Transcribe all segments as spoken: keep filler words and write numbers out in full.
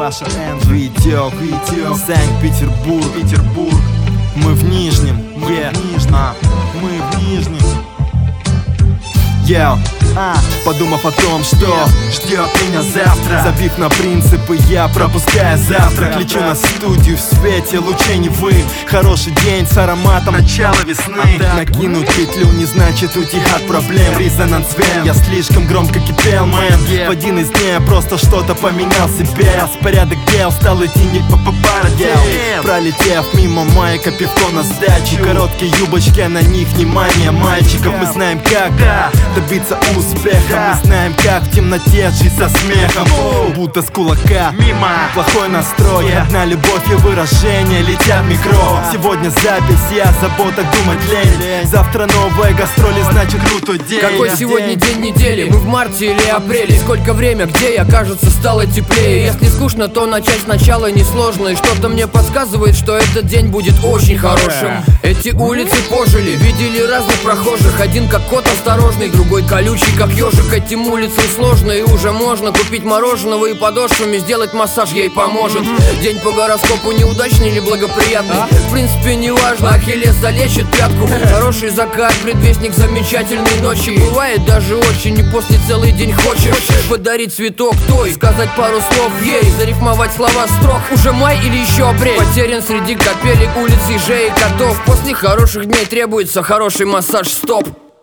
Паша, Энджи, Витек, Витек, Санкт-Петербург, Петербург. Мы в Нижнем, yeah. Мы в Нижнем, а, мы в Нижнем. Йоу, а, подумав о том, что yeah. ждет меня завтра, забив на принципы, я пропускаю завтрак. Лечу на студию в свете лучей Невы. Хороший день с ароматом начала весны. а Накинуть петлю не значит уйти от проблем. Резонанс вен, я слишком громко кипел, мэн. В один из дней я просто что-то поменял себе. Распорядок дел стал идти не по парадел. Пролетев мимо майка, пивко на сдаче. Короткие юбочки, на них внимание мальчиков. Мы знаем как добиться успеха. Мы знаем как в темноте жить со смехом. Будто с кулака мимо. Плохой настрой, одна любовь и выражение летят в микро. Сегодня запись, я забота думать лень. Завтра новая гастроли, значит крутой день. Какой сегодня день недели? Мы в марте или апреле? Сколько время, где я? Кажется, стало теплее. Если скучно, то начать сначала несложно. И что-то мне подсказывает, что этот день будет очень хорошим. Эти улицы пожили, видели разных прохожих. Один как кот осторожный, другой колючий как ежик. Этим улицам сложно, и уже можно купить мороженого и подошвами сделать массаж ей поможет. День по гороскопу неудачный или благоприятный, в принципе не важно, Ахиллес залечит пятку. Хороший закат, предвестник замечательной ночи. Бывает даже очень, и после целый день хочешь подарить цветок той, сказать пару слов ей, зарифмовать слова строк. Уже май или еще апрель? Потерян среди капелек, улиц, ежей и котов. После хороших дней требуется хороший массаж, стоп.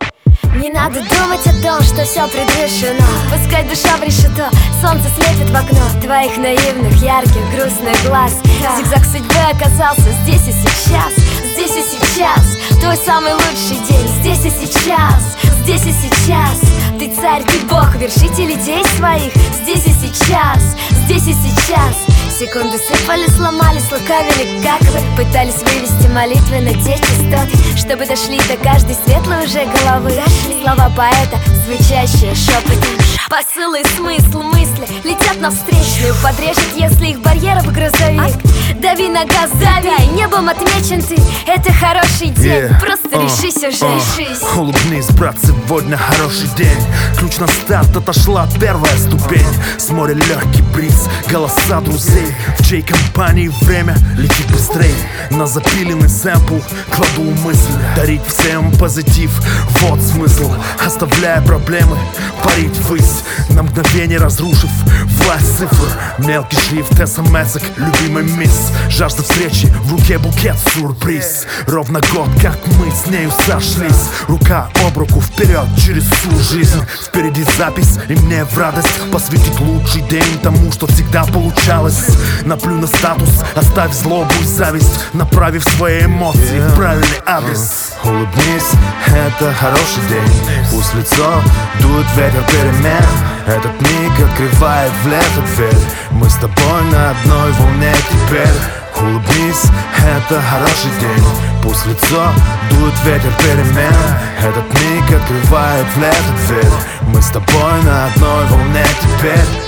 Не надо думать о том, что все предрешено. Пускай душа в решето, солнце светит в окно твоих наивных, ярких, грустных глаз. Зигзаг судьбы оказался здесь и сейчас. Здесь и сейчас твой самый лучший день. Здесь и сейчас, здесь и сейчас. Ты царь, ты бог, вершитель идей своих. Здесь и сейчас, здесь и сейчас. Секунды сыпали, сломались, лукавили, как вы пытались вывести молитвы на те частоты, чтобы дошли до каждой светлой уже головы. Слова поэта, звучащие шепотом. Посылы, смысл, мысли летят навстречу. Подрежет, если их барьеров грузовик. Дави на газ, дави, небом отмечен ты. Это хороший день, yeah. Просто uh, решись уже, uh, решись. Улыбнись, брат, сегодня хороший день. Ключ на старт, отошла первая ступень. С моря легкий бриз, голоса друзей. В чьей компании время летит быстрее. На запиленный сэмпл кладу мысль. Дарить всем позитив, вот смысл. Оставляя проблемы, парить ввысь. На мгновение разрушив власть цифр. Мелкий шрифт смс-ок, любимый мисс. Жажда встречи, в руке букет, сюрприз. Ровно год, как мы с нею сошлись. Рука об руку вперед через всю жизнь. Впереди запись, и мне в радость посвятить лучший день тому, что всегда получалось. Наплю на статус, оставь злобу и зависть, направив свои эмоции в правильный адрес. uh, Улыбнись, это хороший день. Пусть лицо дует ветер перемен. Этот миг открывает в лето дверь. Мы с тобой на одной волне теперь. Улыбнись, это хороший день. Пусть лицо дует ветер перемен. Этот миг открывает в лето дверь. Мы с тобой на одной волне теперь.